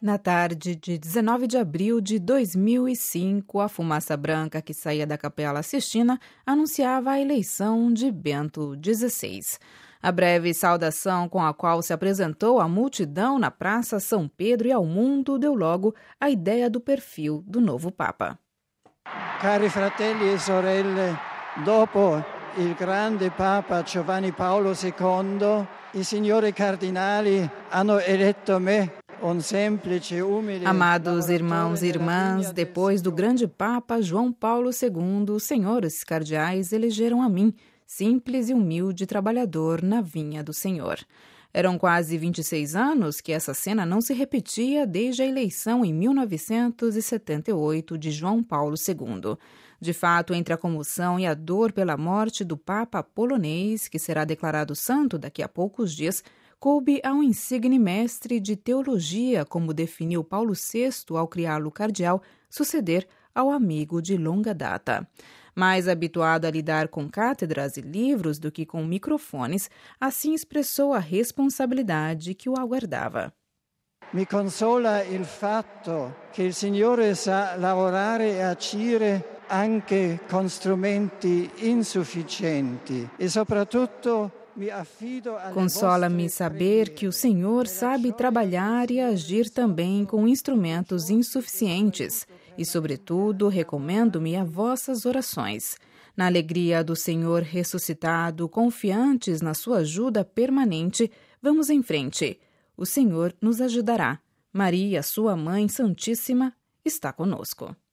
Na tarde de 19 de abril de 2005, a fumaça branca que saía da Capela Sistina anunciava a eleição de Bento XVI. A breve saudação com a qual se apresentou à multidão na Praça São Pedro e ao mundo deu logo a ideia do perfil do novo Papa. Cari fratelli e sorelle, dopo il grande Papa Giovanni Paolo II, i signori cardinali hanno eletto me. Amados irmãos e irmãs, depois do grande Papa João Paulo II, os senhores cardeais elegeram a mim, simples e humilde trabalhador na vinha do Senhor. Eram quase 26 anos que essa cena não se repetia desde a eleição em 1978 de João Paulo II. De fato, entre a comoção e a dor pela morte do Papa polonês, que será declarado santo daqui a poucos dias, coube a um insigne mestre de teologia, como definiu Paulo VI ao criá-lo cardeal, suceder ao amigo de longa data. Mais habituado a lidar com cátedras e livros do que com microfones, assim expressou a responsabilidade que o aguardava. Mi consola il fatto che il Signore sa lavorare e agire anche con strumenti insufficienti e soprattutto Consola-me saber que o Senhor sabe trabalhar e agir também com instrumentos insuficientes e, sobretudo, recomendo-me a vossas orações. Na alegria do Senhor ressuscitado, confiantes na sua ajuda permanente, vamos em frente. O Senhor nos ajudará. Maria, sua Mãe Santíssima, está conosco.